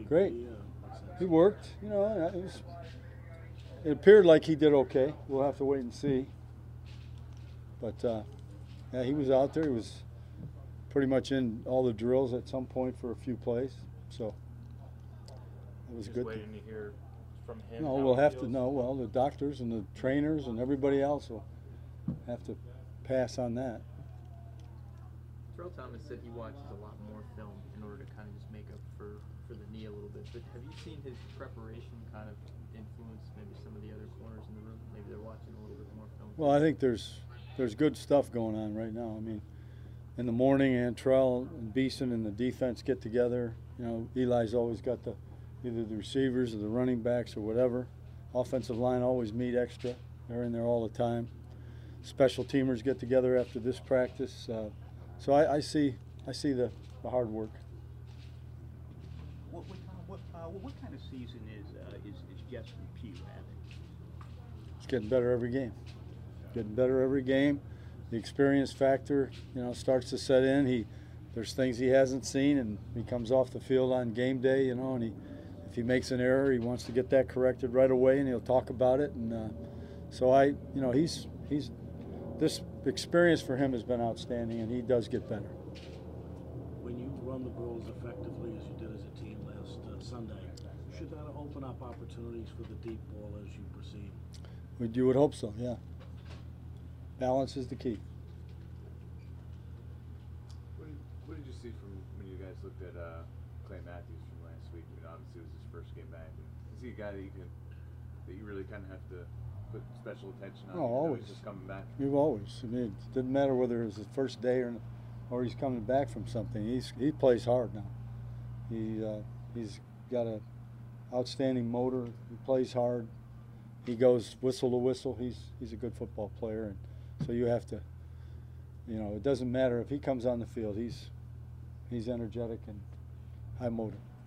Great. He worked. You know, it appeared like he did okay. We'll have to wait and see. But yeah, he was out there. He was pretty much in all the drills at some point for a few plays. So it was Just good. Waiting to hear from him. No, we'll have to know. Well, the doctors and the trainers and everybody else will have to pass on that. Terrell Thomas said he watches a lot more film in order to kind of just make up for the knee a little bit. But have you seen his preparation kind of influence maybe some of the other corners in the room? Maybe they're watching a little bit more film. Well, I think there's good stuff going on right now. I mean, in the morning, Antrell and Beeson and the defense get together. You know, Eli's always got either the receivers or the running backs or whatever. Offensive line always meet extra. They're in there all the time. Special teamers get together after this practice. So I see the hard work. What kind of season is Justin Pugh having? It's getting better every game. Getting better every game. The experience factor, you know, starts to set in. There's things he hasn't seen, and he comes off the field on game day, you know, and if he makes an error, he wants to get that corrected right away, and he'll talk about it. And so you know, this experience for him has been outstanding, and he does get better. When you run the Bulls effectively as you did as a team last Sunday, should that open up opportunities for the deep ball as you proceed? You would hope so, yeah. Balance is the key. What did you see from when you guys looked at Clay Matthews from last week? I mean, obviously it was his first game back. Is he a guy that you really kind of have to put special attention on? Oh, always. He's just coming back. You've always. I mean, it didn't matter whether it was his first day or he's coming back from something. He plays hard now. He's got an outstanding motor. He plays hard. He goes whistle to whistle. He's a good football player, and so you have to. You know, it doesn't matter if he comes on the field. He's energetic and high motor.